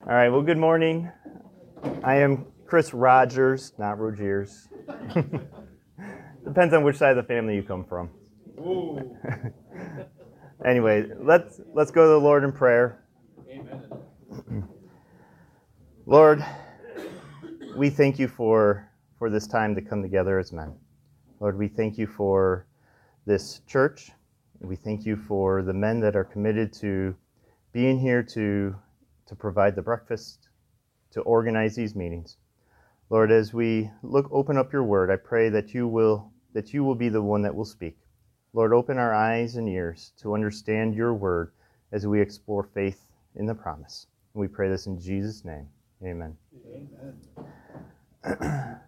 All right, well, good morning. I am Chris Rogers, not Rogiers. Depends on which side of the family you come from. Anyway, let's go to the Lord in prayer. Amen. Lord, we thank you for this time to come together as men. Lord, we thank you for this church. We thank you for the men that are committed to being here to provide the breakfast, to organize these meetings. Lord, as we open up your word, I pray that you will be the one that will speak. Lord, open our eyes and ears to understand your word as we explore faith in the promise. We pray this in Jesus' name. Amen. Amen.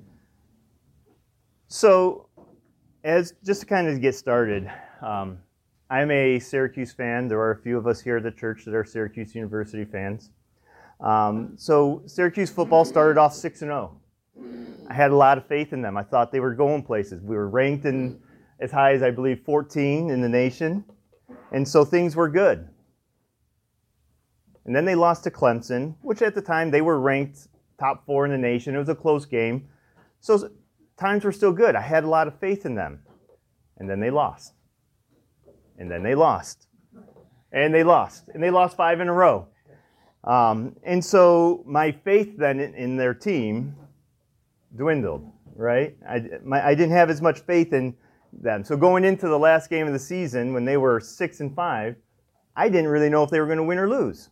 So, just to kind of get started, I'm a Syracuse fan. There are a few of us here at the church that are Syracuse University fans. So Syracuse football started off 6-0. I had a lot of faith in them. I thought they were going places. We were ranked in as high as, I believe, 14 in the nation. And so things were good. And then they lost to Clemson, which at the time they were ranked top 4 in the nation. It was a close game. So times were still good. I had a lot of faith in them. And then they lost. And then they lost. And they lost. And they lost 5 in a row. And so my faith then in their team dwindled, right? I didn't have as much faith in them. So going into the last game of the season, when they were 6-5, I didn't really know if they were going to win or lose.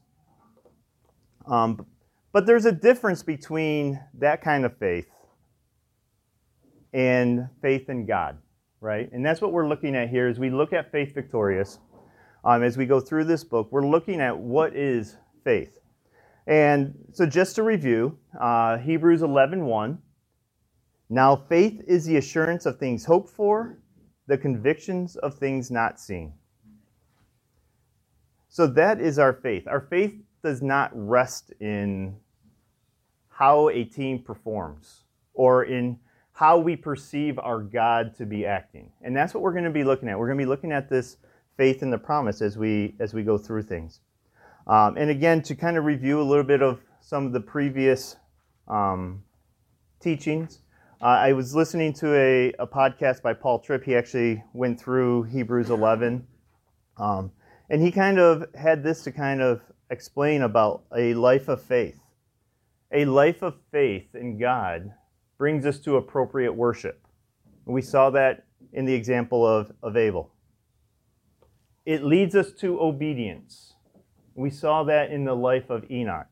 But there's a difference between that kind of faith and faith in God, right? And that's what we're looking at here as we look at Faith Victorious. As we go through this book, we're looking at what is faith. And so just to review, Hebrews 11:1. Now faith is the assurance of things hoped for, the convictions of things not seen. So that is our faith. Our faith does not rest in how a team performs or in how we perceive our God to be acting. And that's what we're going to be looking at. We're going to be looking at this faith in the promise as we go through things. And again, to kind of review a little bit of some of the previous teachings, I was listening to a podcast by Paul Tripp. He actually went through Hebrews 11. And he kind of had this to kind of explain about a life of faith. A life of faith in God brings us to appropriate worship. We saw that in the example of Abel. It leads us to obedience. We saw that in the life of Enoch.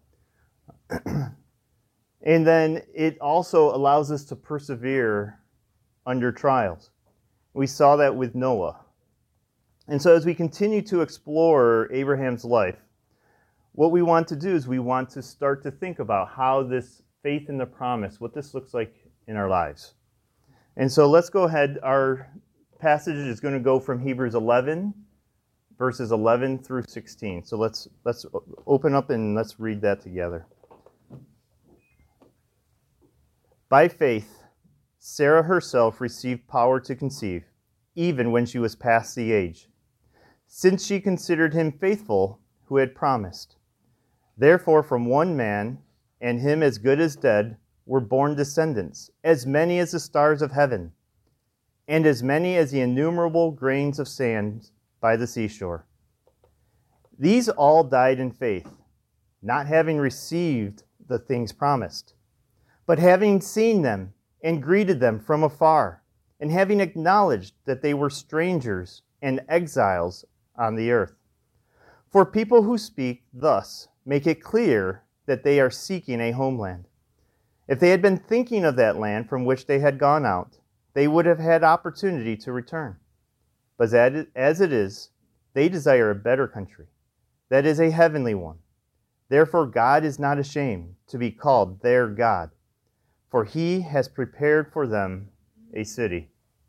And then it also allows us to persevere under trials. We saw that with Noah. And so as we continue to explore Abraham's life, what we want to do is we want to start to think about how this faith in the promise, what this looks like in our lives. And so let's go ahead. Our passage is going to go from Hebrews 11, verses 11 through 16. So let's open up and let's read that together. By faith, Sarah herself received power to conceive, even when she was past the age, since she considered him faithful who had promised. Therefore, from one man, and him as good as dead, were born descendants, as many as the stars of heaven, and as many as the innumerable grains of sand by the seashore. These all died in faith, not having received the things promised, but having seen them and greeted them from afar, and having acknowledged that they were strangers and exiles on the earth. For people who speak thus make it clear that they are seeking a homeland. If they had been thinking of that land from which they had gone out, they would have had opportunity to return. But as it is, they desire a better country, that is a heavenly one. Therefore God is not ashamed to be called their God, for he has prepared for them a city.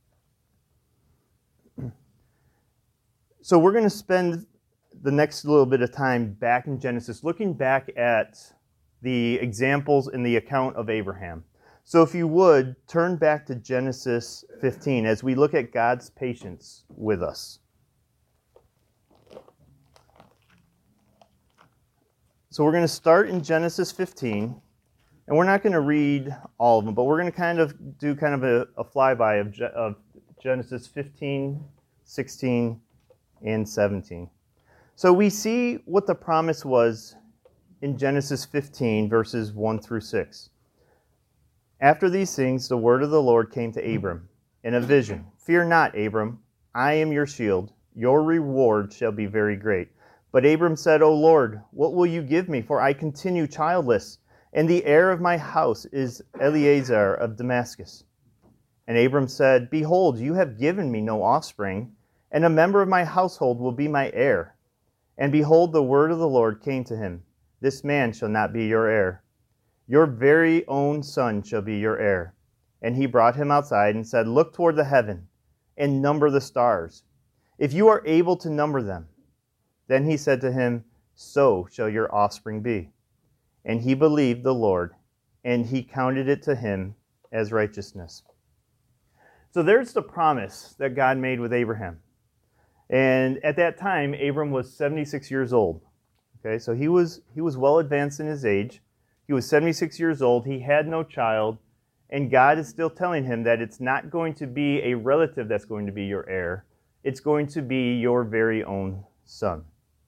So we're going to spend the next little bit of time back in Genesis, looking back at the examples in the account of Abraham. So if you would, turn back to Genesis 15 as we look at God's patience with us. So we're going to start in Genesis 15, and we're not going to read all of them, but we're going to do a flyby of Genesis 15, 16, and 17. So we see what the promise was in Genesis 15, verses 1 through 6. After these things, the word of the Lord came to Abram in a vision. Fear not, Abram, I am your shield. Your reward shall be very great. But Abram said, O Lord, what will you give me? For I continue childless, and the heir of my house is Eliezer of Damascus. And Abram said, Behold, you have given me no offspring, and a member of my household will be my heir. And behold, the word of the Lord came to him. This man shall not be your heir. Your very own son shall be your heir. And he brought him outside and said, Look toward the heaven, and number the stars, if you are able to number them. Then he said to him, So shall your offspring be. And he believed the Lord, and he counted it to him as righteousness. So there's the promise that God made with Abraham. And at that time, Abram was 76 years old. Okay, so he was well advanced in his age. He was 76 years old. He had no child. And God is still telling him that it's not going to be a relative that's going to be your heir. It's going to be your very own son.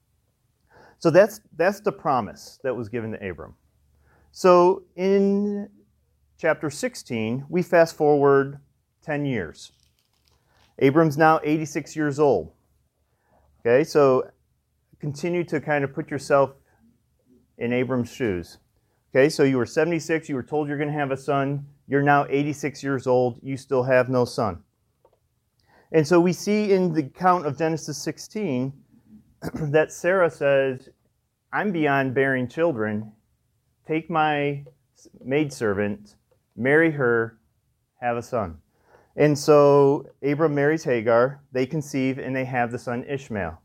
So that's the promise that was given to Abram. So in chapter 16, we fast forward 10 years. Abram's now 86 years old. Okay, so continue to kind of put yourself in Abram's shoes. Okay, so you were 76, you were told you're going to have a son. You're now 86 years old, you still have no son. And so we see in the account of Genesis 16 that Sarah says, I'm beyond bearing children. Take my maidservant, marry her, have a son. And so Abram marries Hagar, they conceive, and they have the son Ishmael.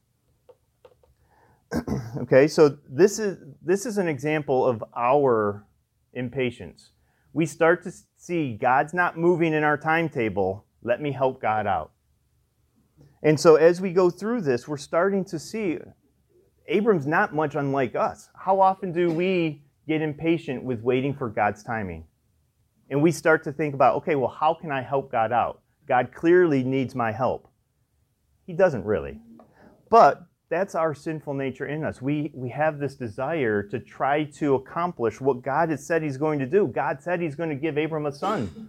Okay, so this is an example of our impatience. We start to see God's not moving in our timetable. Let me help God out. And so as we go through this, we're starting to see Abram's not much unlike us. How often do we get impatient with waiting for God's timing? And we start to think about, okay, well, how can I help God out? God clearly needs my help. He doesn't really. But that's our sinful nature in us. We have this desire to try to accomplish what God has said he's going to do. God said he's going to give Abram a son.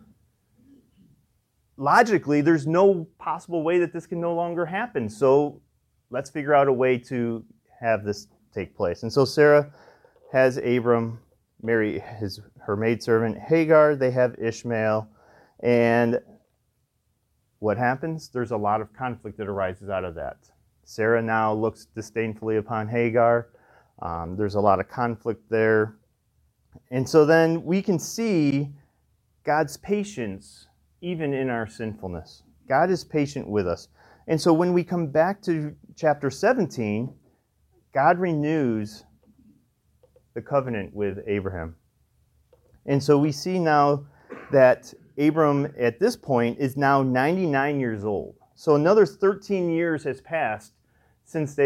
Logically, there's no possible way that this can no longer happen. So let's figure out a way to have this take place. And so Sarah has Abram marry her maidservant Hagar. They have Ishmael. And what happens? There's a lot of conflict that arises out of that. Sarah now looks disdainfully upon Hagar. There's a lot of conflict there. And so then we can see God's patience even in our sinfulness. God is patient with us. And so when we come back to chapter 17, God renews the covenant with Abraham. And so we see now that Abram at this point is now 99 years old. So another 13 years has passed since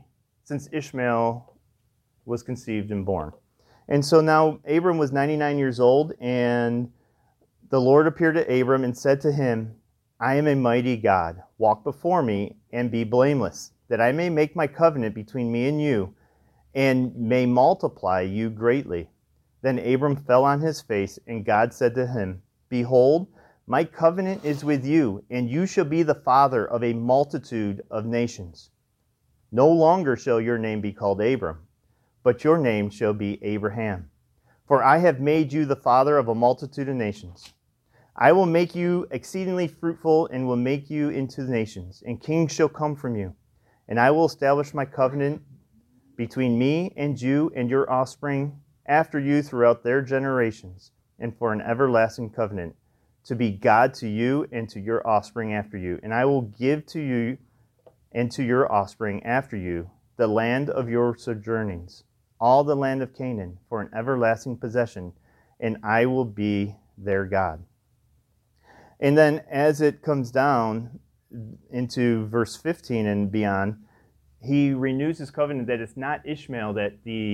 Ishmael was conceived and born. And so now Abram was 99 years old, and the Lord appeared to Abram and said to him, I am a mighty God. Walk before me and be blameless, that I may make my covenant between me and you, and may multiply you greatly. Then Abram fell on his face, and God said to him, Behold, my covenant is with you, and you shall be the father of a multitude of nations. No longer shall your name be called Abram, but your name shall be Abraham. For I have made you the father of a multitude of nations. I will make you exceedingly fruitful and will make you into nations, and kings shall come from you. And I will establish my covenant between me and you and your offspring after you throughout their generations, and for an everlasting covenant, to be God to you and to your offspring after you. And I will give to you and to your offspring after you the land of your sojournings, all the land of Canaan, for an everlasting possession, and I will be their God. And then as it comes down into verse 15 and beyond, he renews his covenant that it's not Ishmael that the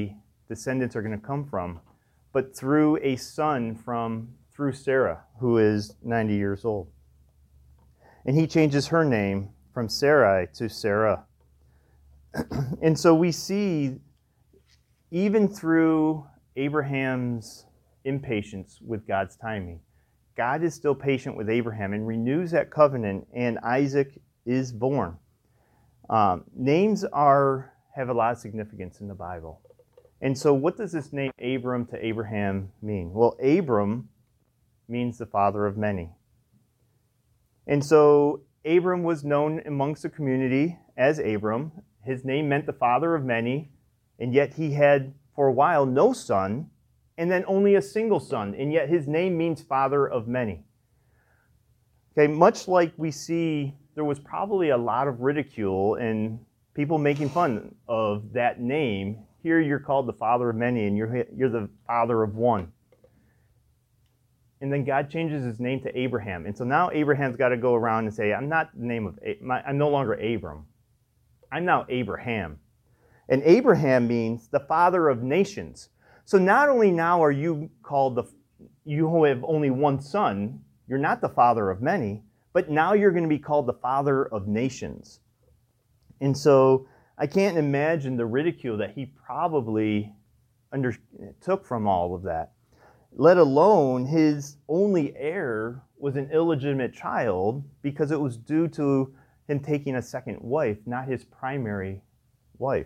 descendants are going to come from, but through a son through Sarah, who is 90 years old. And he changes her name from Sarai to Sarah. And so we see, even through Abraham's impatience with God's timing, God is still patient with Abraham and renews that covenant, and Isaac is born. Names have a lot of significance in the Bible. And so what does this name Abram to Abraham mean? Well, Abram means the father of many. And so Abram was known amongst the community as Abram. His name meant the father of many, and yet he had, for a while, no son, and then only a single son, and yet his name means father of many. Okay, much like we see, there was probably a lot of ridicule and people making fun of that name. Here you're called the father of many, and you're the father of one. And then God changes his name to Abraham. And so now Abraham's got to go around and say, I'm no longer Abram. I'm now Abraham. And Abraham means the father of nations. So not only now are you called you have only one son, you're not the father of many, but now you're going to be called the father of nations. And so I can't imagine the ridicule that he probably took from all of that, let alone his only heir was an illegitimate child because it was due to him taking a second wife, not his primary wife.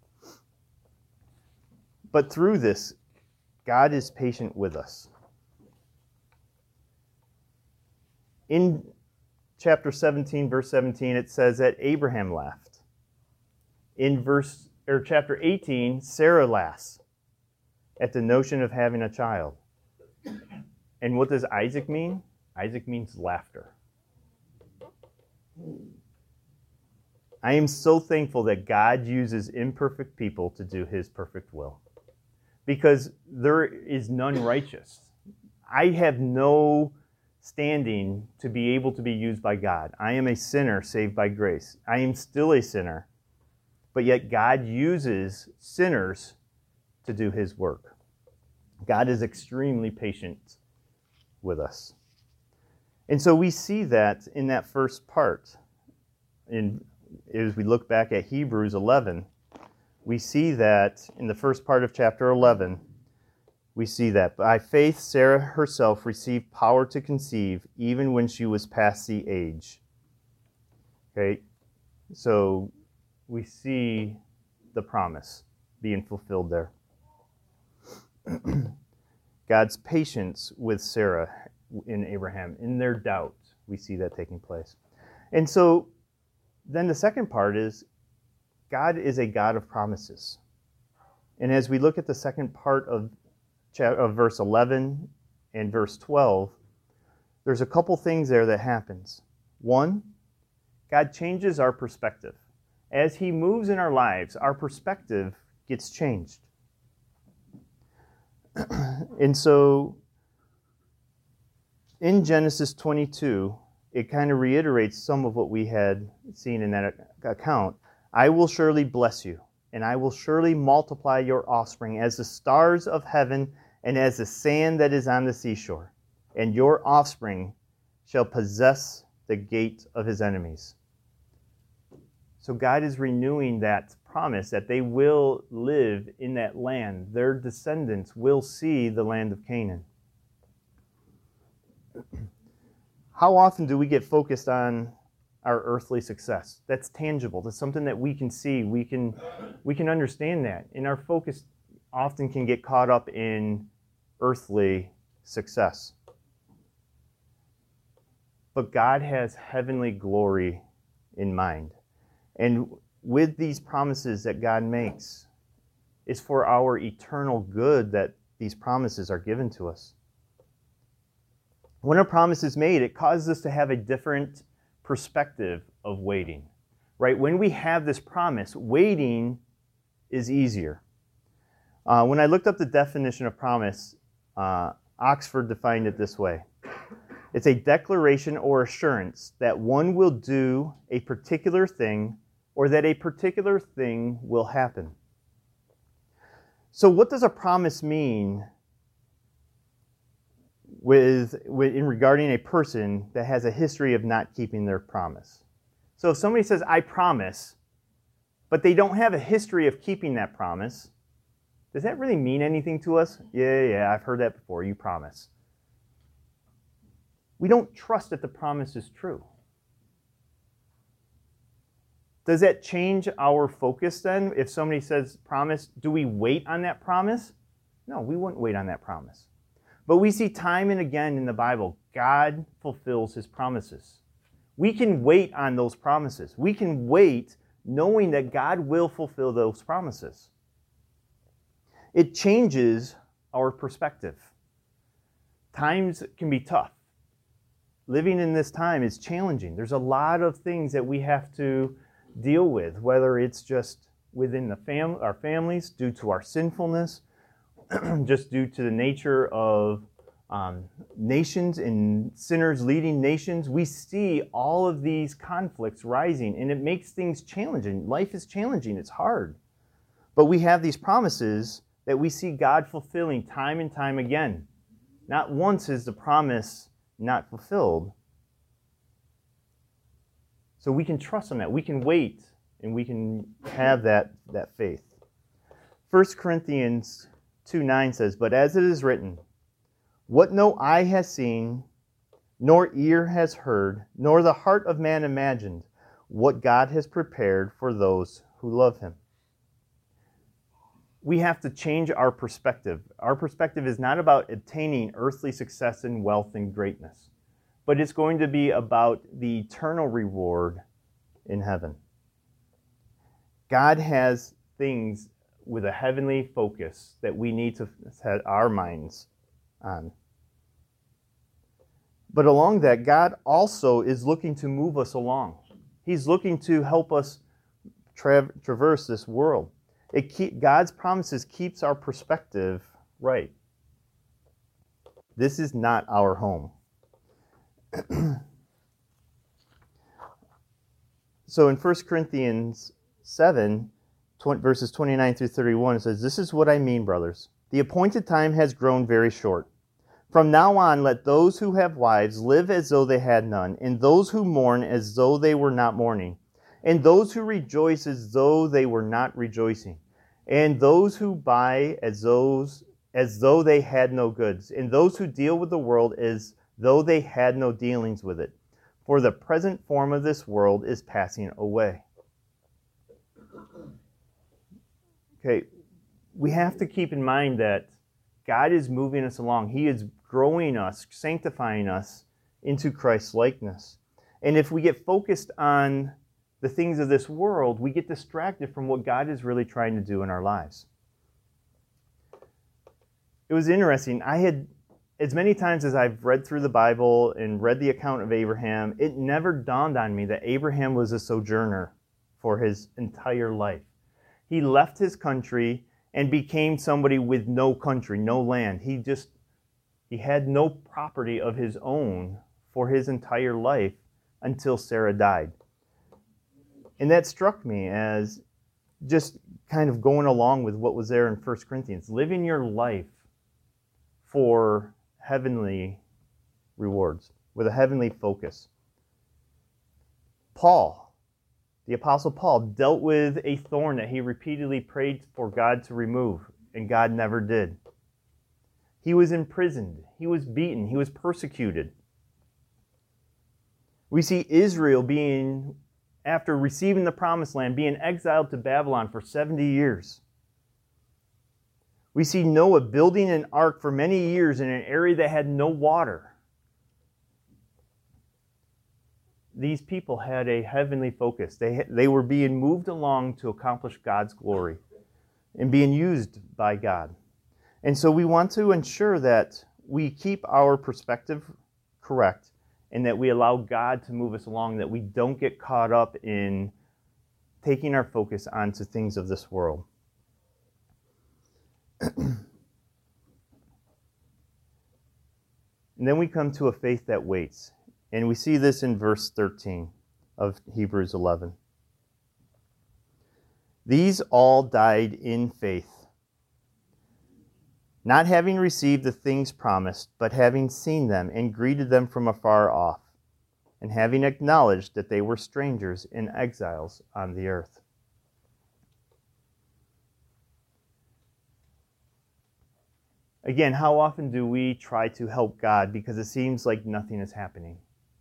But through this, God is patient with us. In chapter 17, verse 17, it says that Abraham laughed. In chapter 18, Sarah laughs at the notion of having a child. And what does Isaac mean? Isaac means laughter. I am so thankful that God uses imperfect people to do his perfect will, because there is none righteous. I have no standing to be able to be used by God. I am a sinner saved by grace. I am still a sinner, but yet God uses sinners to do his work. God is extremely patient with us. And so we see that in that first part. As we look back at Hebrews 11, we see that in the first part of chapter 11, we see that by faith Sarah herself received power to conceive even when she was past the age. Okay, so we see the promise being fulfilled there. God's patience with Sarah and Abraham in their doubt, we see that taking place. And so then the second part is God is a God of promises. And as we look at the second part of verse 11 and verse 12, there's a couple things there that happens. One, God changes our perspective. As he moves in our lives, our perspective gets changed. And so in Genesis 22, it kind of reiterates some of what we had seen in that account. I will surely bless you, and I will surely multiply your offspring as the stars of heaven and as the sand that is on the seashore. And your offspring shall possess the gate of his enemies. So God is renewing that promise that they will live in that land. Their descendants will see the land of Canaan. How often do we get focused on our earthly success? That's tangible. That's something that we can see. We can understand that. And our focus often can get caught up in earthly success. But God has heavenly glory in mind. And with these promises that God makes, it's for our eternal good that these promises are given to us. When a promise is made, it causes us to have a different perspective of waiting, right? When we have this promise, waiting is easier. When I looked up the definition of promise, Oxford defined it this way. It's a declaration or assurance that one will do a particular thing or that a particular thing will happen. So what does a promise mean in regarding a person that has a history of not keeping their promise? So if somebody says, I promise, but they don't have a history of keeping that promise, does that really mean anything to us? Yeah, I've heard that before. You promise. We don't trust that the promise is true. Does that change our focus then? If somebody says promise, do we wait on that promise? No, we wouldn't wait on that promise. But we see time and again in the Bible, God fulfills his promises. We can wait on those promises. We can wait knowing that God will fulfill those promises. It changes our perspective. Times can be tough. Living in this time is challenging. There's a lot of things that we have to deal with, whether it's just within our families due to our sinfulness, just due to the nature of nations and sinners leading nations. We see all of these conflicts rising, and it makes things challenging. Life is challenging. It's hard. But we have these promises that we see God fulfilling time and time again. Not once is the promise not fulfilled. So we can trust on that. We can wait, and we can have that faith. 1 Corinthians 2:9 says, "But as it is written, what no eye has seen, nor ear has heard, nor the heart of man imagined, what God has prepared for those who love him." We have to change our perspective. Our perspective is not about obtaining earthly success and wealth and greatness, but it's going to be about the eternal reward in heaven. God has things with a heavenly focus that we need to set our minds on. But along that, God also is looking to move us along. He's looking to help us traverse this world. God's promises keeps our perspective right. This is not our home. So in 1 Corinthians 7, verses 29 through 31, it says, "This is what I mean, brothers. The appointed time has grown very short. From now on, let those who have wives live as though they had none, and those who mourn as though they were not mourning, and those who rejoice as though they were not rejoicing, and those who buy as though they had no goods, and those who deal with the world as though they had no dealings with it. For the present form of this world is passing away." Okay, we have to keep in mind that God is moving us along. He is growing us, sanctifying us into Christ's likeness. And if we get focused on the things of this world, we get distracted from what God is really trying to do in our lives. It was interesting. As many times as I've read through the Bible and read the account of Abraham, it never dawned on me that Abraham was a sojourner for his entire life. He left his country and became somebody with no country, no land. He had no property of his own for his entire life until Sarah died. And that struck me as just kind of going along with what was there in 1 Corinthians. Living your life for heavenly rewards, with a heavenly focus. Paul, the Apostle Paul, dealt with a thorn that he repeatedly prayed for God to remove, and God never did. He was imprisoned. He was beaten. He was persecuted. We see Israel after receiving the promised land, being exiled to Babylon for 70 years. We see Noah building an ark for many years in an area that had no water. These people had a heavenly focus. They were being moved along to accomplish God's glory and being used by God. And so we want to ensure that we keep our perspective correct and that we allow God to move us along, that we don't get caught up in taking our focus onto things of this world. And then we come to a faith that waits. And we see this in verse 13 of Hebrews 11. "These all died in faith, not having received the things promised, but having seen them and greeted them from afar off, and having acknowledged that they were strangers and exiles on the earth. Again, how often do we try to help God because it seems like nothing is happening?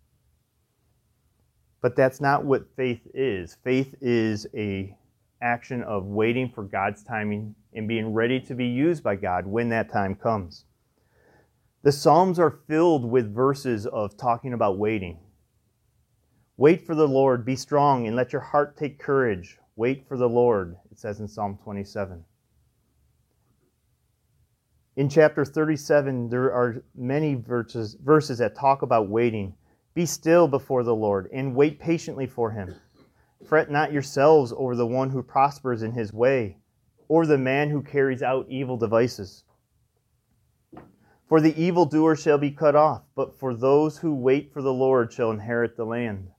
But that's not what faith is. Faith is an action of waiting for God's timing and being ready to be used by God when that time comes. The Psalms are filled with verses of talking about waiting. Wait for the Lord, be strong, and let your heart take courage. Wait for the Lord, it says in Psalm 27. In chapter 37, there are many verses that talk about waiting. Be still before the Lord, and wait patiently for him. Fret not yourselves over the one who prospers in his way, or the man who carries out evil devices. For the evildoer shall be cut off, but for those who wait for the Lord shall inherit the land.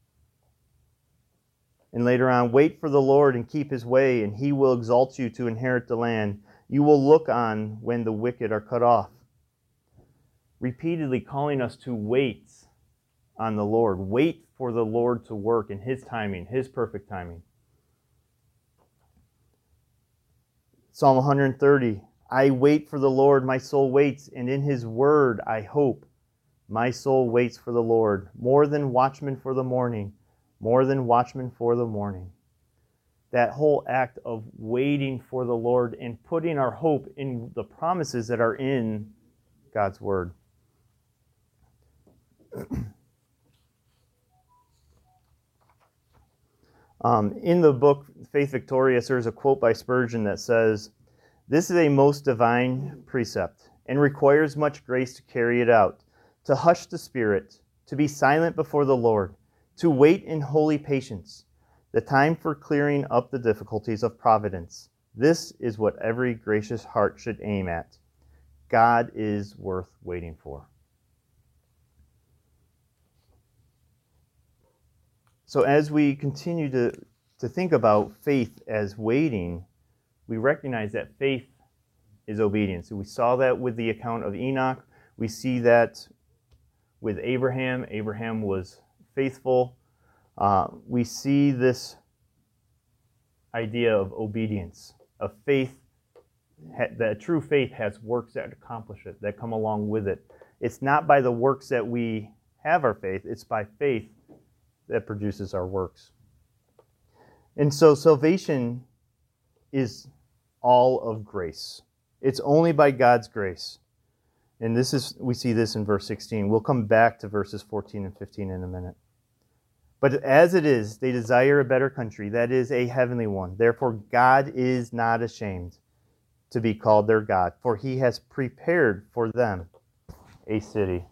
And later on, wait for the Lord and keep his way, and he will exalt you to inherit the land. You will look on when the wicked are cut off. Repeatedly calling us to wait on the Lord. Wait for the Lord to work in his timing, his perfect timing. Psalm 130, I wait for the Lord, my soul waits, and in his word I hope. My soul waits for the Lord, more than watchmen for the morning, more than watchmen for the morning. That whole act of waiting for the Lord and putting our hope in the promises that are in God's word. In the book Faith Victorious, there's a quote by Spurgeon that says, "This is a most divine precept, and requires much grace to carry it out, to hush the spirit, to be silent before the Lord, to wait in holy patience, the time for clearing up the difficulties of providence. This is what every gracious heart should aim at. God is worth waiting for." So as we continue to think about faith as waiting, we recognize that faith is obedience. So we saw that with the account of Enoch. We see that with Abraham. Abraham was faithful. We see this idea of obedience, of faith, that true faith has works that accomplish it, that come along with it. It's not by the works that we have our faith, it's by faith that produces our works. And so salvation is all of grace. It's only by God's grace. And we see this in verse 16. We'll come back to verses 14 and 15 in a minute. But as it is, they desire a better country, that is a heavenly one. Therefore, God is not ashamed to be called their God, for he has prepared for them a city.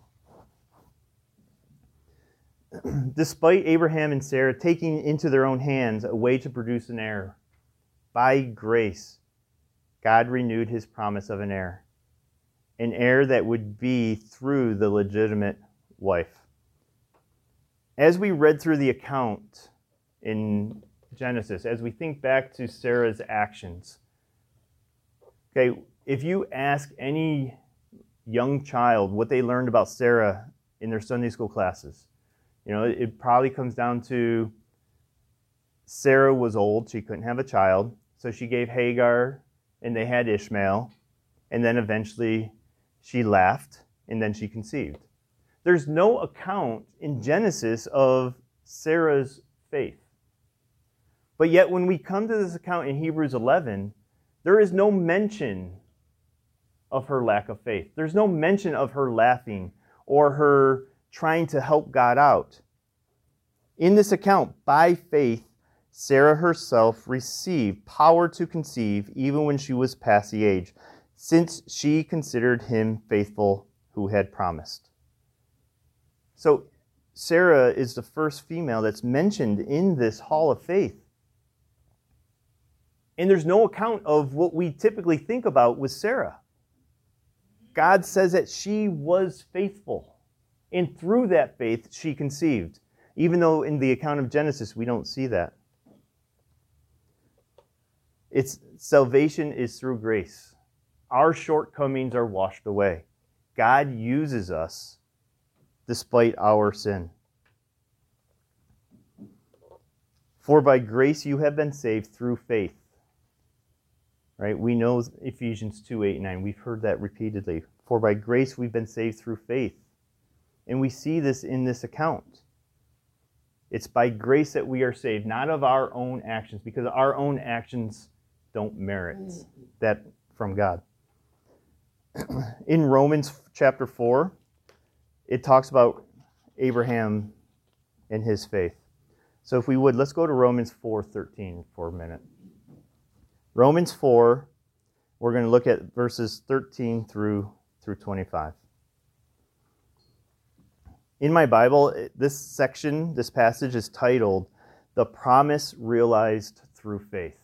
Despite Abraham and Sarah taking into their own hands a way to produce an heir, by grace, God renewed his promise of an heir that would be through the legitimate wife. As we read through the account in Genesis, as we think back to Sarah's actions, okay, if you ask any young child what they learned about Sarah in their Sunday school classes, it probably comes down to Sarah was old, she couldn't have a child, so she gave Hagar, and they had Ishmael, and then eventually she laughed, and then she conceived. There's no account in Genesis of Sarah's faith. But yet when we come to this account in Hebrews 11, there is no mention of her lack of faith. There's no mention of her laughing or her trying to help God out. In this account, by faith, Sarah herself received power to conceive even when she was past the age, since she considered him faithful who had promised. So Sarah is the first female that's mentioned in this hall of faith. And there's no account of what we typically think about with Sarah. God says that she was faithful. And through that faith, she conceived. Even though in the account of Genesis, we don't see that. Salvation is through grace. Our shortcomings are washed away. God uses us despite our sin. For by grace you have been saved through faith. Right? We know Ephesians 2:8-9. We've heard that repeatedly. For by grace we've been saved through faith. And we see this in this account. It's by grace that we are saved, not of our own actions, because our own actions don't merit that from God. In Romans chapter 4, it talks about Abraham and his faith. So if we would, let's go to Romans 4:13 for a minute. Romans 4, we're going to look at verses 13 through 25. In my Bible, this passage is titled, The Promise Realized Through Faith.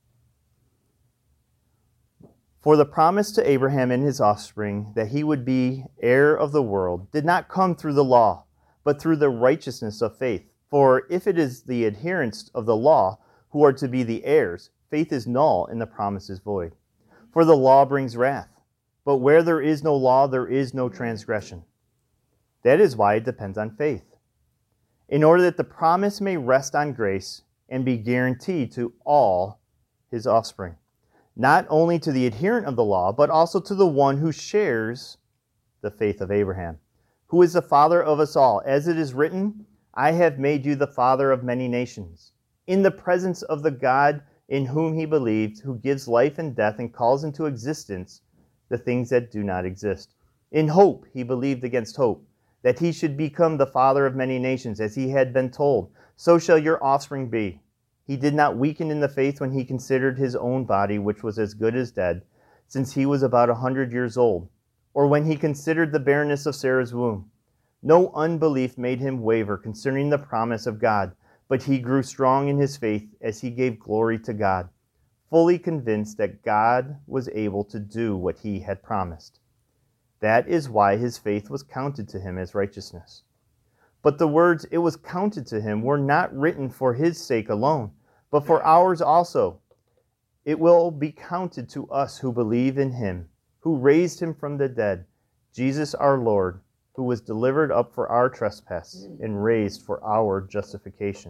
For the promise to Abraham and his offspring that he would be heir of the world did not come through the law, but through the righteousness of faith. For if it is the adherents of the law who are to be the heirs, faith is null and the promise is void. For the law brings wrath, but where there is no law, there is no transgression. That is why it depends on faith, in order that the promise may rest on grace and be guaranteed to all his offspring, not only to the adherent of the law, but also to the one who shares the faith of Abraham, who is the father of us all. As it is written, I have made you the father of many nations, in the presence of the God in whom he believed, who gives life and death and calls into existence the things that do not exist. In hope he believed against hope, that he should become the father of many nations, as he had been told, so shall your offspring be. He did not weaken in the faith when he considered his own body, which was as good as dead, since he was about 100 years old, or when he considered the barrenness of Sarah's womb. No unbelief made him waver concerning the promise of God, but he grew strong in his faith as he gave glory to God, fully convinced that God was able to do what he had promised. That is why his faith was counted to him as righteousness. But the words, it was counted to him, were not written for his sake alone, but for ours also. It will be counted to us who believe in him, who raised him from the dead, Jesus our Lord, who was delivered up for our trespass and raised for our justification.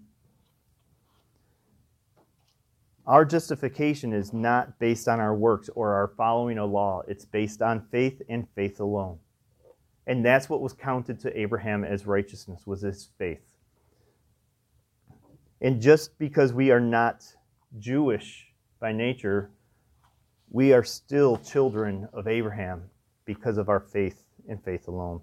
Our justification is not based on our works or our following a law. It's based on faith and faith alone. And that's what was counted to Abraham as righteousness, was his faith. And just because we are not Jewish by nature, we are still children of Abraham because of our faith and faith alone.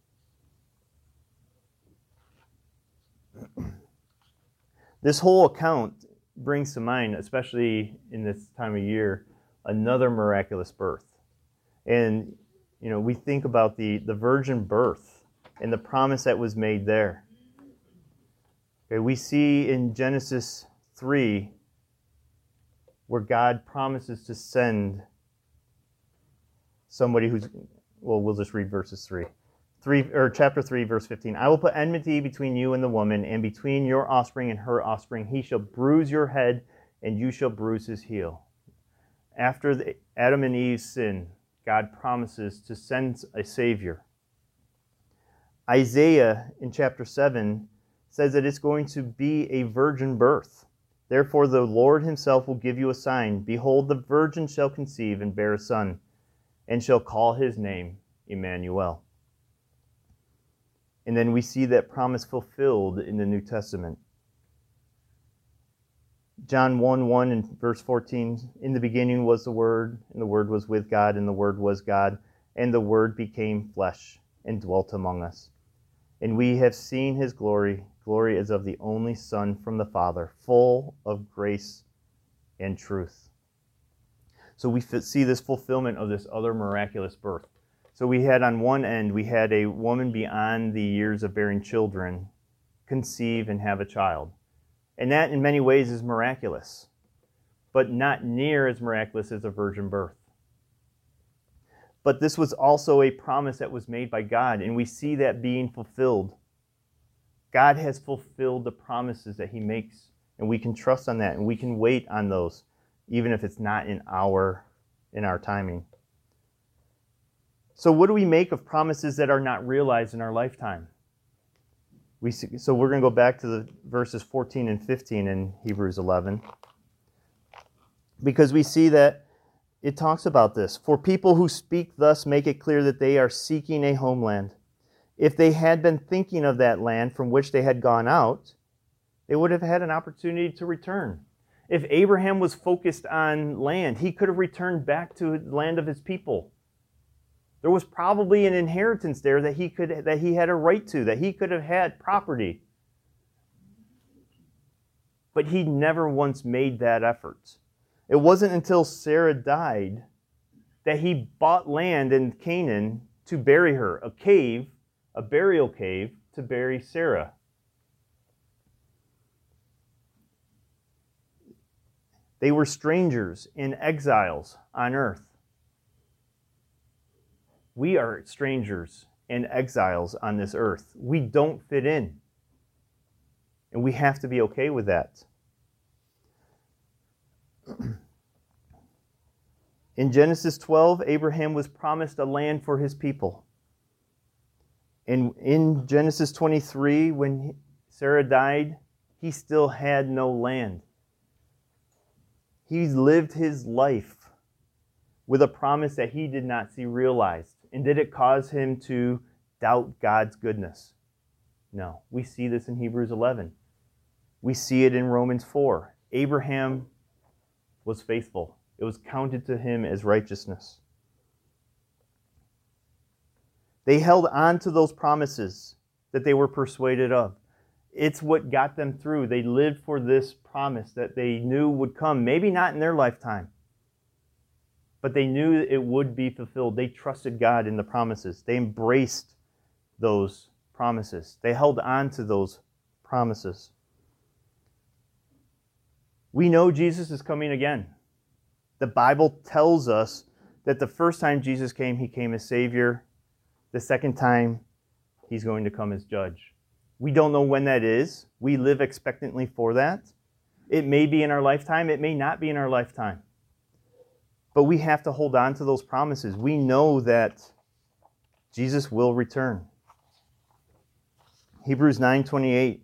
This whole account brings to mind, especially in this time of year, another miraculous birth. And, we think about the virgin birth and the promise that was made there. Okay, we see in Genesis 3 where God promises to send somebody who's, we'll just read verses 3. Chapter 3, verse 15. I will put enmity between you and the woman, and between your offspring and her offspring. He shall bruise your head, and you shall bruise his heel. After Adam and Eve's sin, God promises to send a Savior. Isaiah in chapter 7 says that it's going to be a virgin birth. Therefore the Lord himself will give you a sign. Behold, the virgin shall conceive and bear a son, and shall call his name Emmanuel. And then we see that promise fulfilled in the New Testament. John 1:1 and verse 14, in the beginning was the Word, and the Word was with God, and the Word was God, and the Word became flesh and dwelt among us. And we have seen his glory as of the only Son from the Father, full of grace and truth. So we see this fulfillment of this other miraculous birth. So we had on one end, we had a woman beyond the years of bearing children conceive and have a child. And that in many ways is miraculous, but not near as miraculous as a virgin birth. But this was also a promise that was made by God, and we see that being fulfilled. God has fulfilled the promises that he makes, and we can trust on that, and we can wait on those, even if it's not in our in our timing. So what do we make of promises that are not realized in our lifetime? So we're going to go back to the verses 14 and 15 in Hebrews 11, because we see that it talks about this. For people who speak thus make it clear that they are seeking a homeland. If they had been thinking of that land from which they had gone out, they would have had an opportunity to return. If Abraham was focused on land, he could have returned back to the land of his people. There was probably an inheritance there that he had a right to, that he could have had property. But he never once made that effort. It wasn't until Sarah died that he bought land in Canaan to bury her, a burial cave to bury Sarah. They were strangers and exiles on earth. We are strangers and exiles on this earth. We don't fit in. And we have to be okay with that. In Genesis 12, Abraham was promised a land for his people. And in Genesis 23, when Sarah died, he still had no land. He lived his life with a promise that he did not see realized. And did it cause him to doubt God's goodness? No. We see this in Hebrews 11. We see it in Romans 4. Abraham was faithful. It was counted to him as righteousness. They held on to those promises that they were persuaded of. It's what got them through. They lived for this promise that they knew would come. Maybe not in their lifetime, but they knew it would be fulfilled. They trusted God in the promises. They embraced those promises. They held on to those promises. We know Jesus is coming again. The Bible tells us that the first time Jesus came, he came as Savior. The second time, he's going to come as Judge. We don't know when that is. We live expectantly for that. It may be in our lifetime. It may not be in our lifetime. But we have to hold on to those promises. We know that Jesus will return. Hebrews 9:28.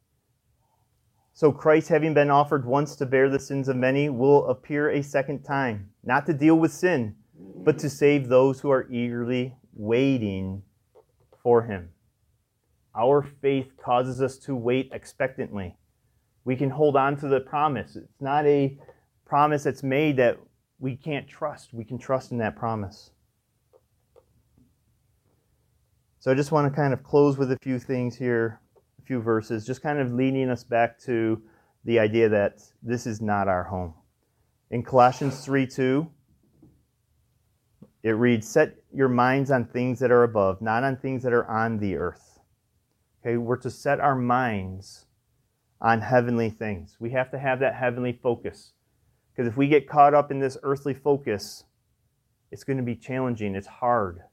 So Christ, having been offered once to bear the sins of many, will appear a second time, not to deal with sin, but to save those who are eagerly waiting for him. Our faith causes us to wait expectantly. We can hold on to the promise. It's not a promise that's made that we can't trust. We can trust in that promise. So I just want to kind of close with a few things here, a few verses, just kind of leading us back to the idea that this is not our home. In Colossians 3:2, it reads, "Set your minds on things that are above, not on things that are on the earth." Okay, we're to set our minds on heavenly things. We have to have that heavenly focus. Because if we get caught up in this earthly focus, it's going to be challenging. It's hard.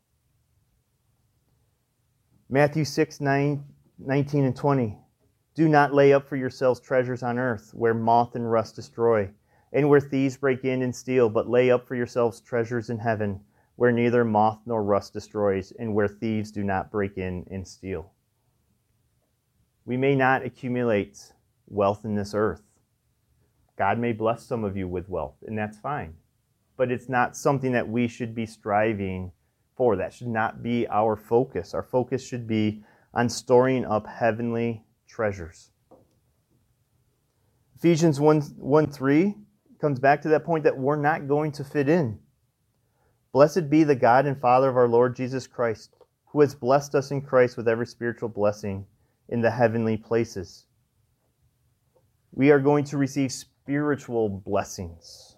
Matthew 6:19 and 20. Do not lay up for yourselves treasures on earth, where moth and rust destroy, and where thieves break in and steal, but lay up for yourselves treasures in heaven, where neither moth nor rust destroys, and where thieves do not break in and steal. We may not accumulate wealth in this earth. God may bless some of you with wealth, and that's fine. But it's not something that we should be striving for. That should not be our focus. Our focus should be on storing up heavenly treasures. Ephesians 1:3 comes back to that point that we're not going to fit in. Blessed be the God and Father of our Lord Jesus Christ, who has blessed us in Christ with every spiritual blessing in the heavenly places. We are going to receive spiritual blessings.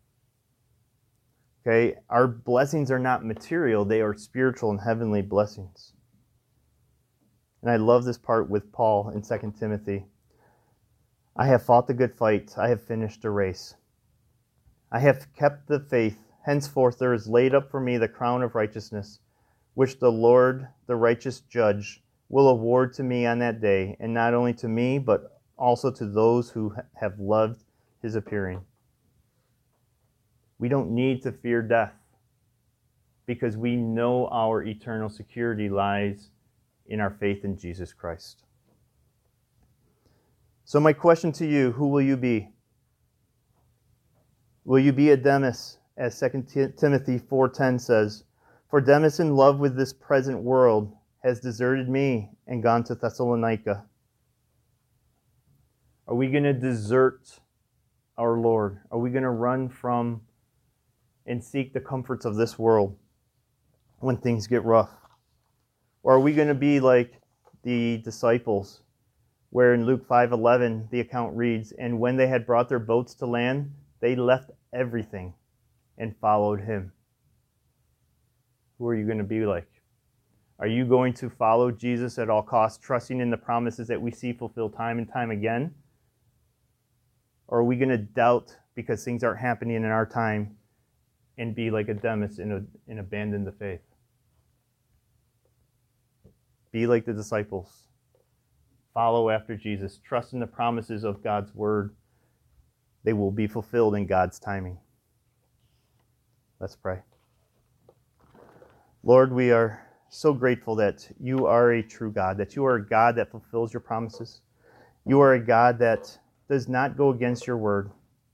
Okay, our blessings are not material, they are spiritual and heavenly blessings. And I love this part with Paul in 2 Timothy. I have fought the good fight, I have finished the race. I have kept the faith. Henceforth there is laid up for me the crown of righteousness, which the Lord, the righteous judge, will award to me on that day, and not only to me, but also to those who have loved his appearing. We don't need to fear death because we know our eternal security lies in our faith in Jesus Christ. So my question to you, who will you be? Will you be a Demas, as 2 Timothy 4:10 says? For Demas, in love with this present world, has deserted me and gone to Thessalonica. Are we going to desert our Lord? Are we going to run from and seek the comforts of this world when things get rough? Or are we going to be like the disciples, where in Luke 5:11 the account reads, and when they had brought their boats to land, they left everything and followed him? Who are you going to be like? Are you going to follow Jesus at all costs, trusting in the promises that we see fulfilled time and time again? Or are we going to doubt because things aren't happening in our time and be like a Demas and abandon the faith? Be like the disciples. Follow after Jesus. Trust in the promises of God's word. They will be fulfilled in God's timing. Let's pray. Lord, we are so grateful that you are a true God, that you are a God that fulfills your promises. You are a God that does not go against your word.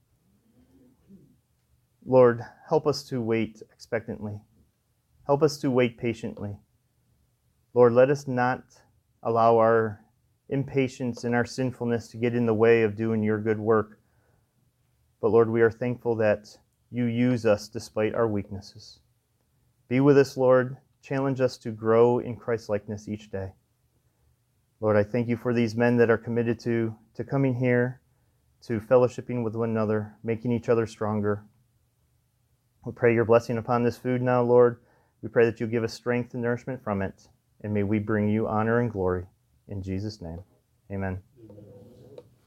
Lord, help us to wait expectantly. Help us to wait patiently. Lord, let us not allow our impatience and our sinfulness to get in the way of doing your good work. But Lord, we are thankful that you use us despite our weaknesses. Be with us, Lord. Challenge us to grow in Christ-likeness each day. Lord, I thank you for these men that are committed to coming here, to fellowshipping with one another, making each other stronger. We pray your blessing upon this food now, Lord. We pray that you give us strength and nourishment from it, and may we bring you honor and glory. In Jesus' name, amen.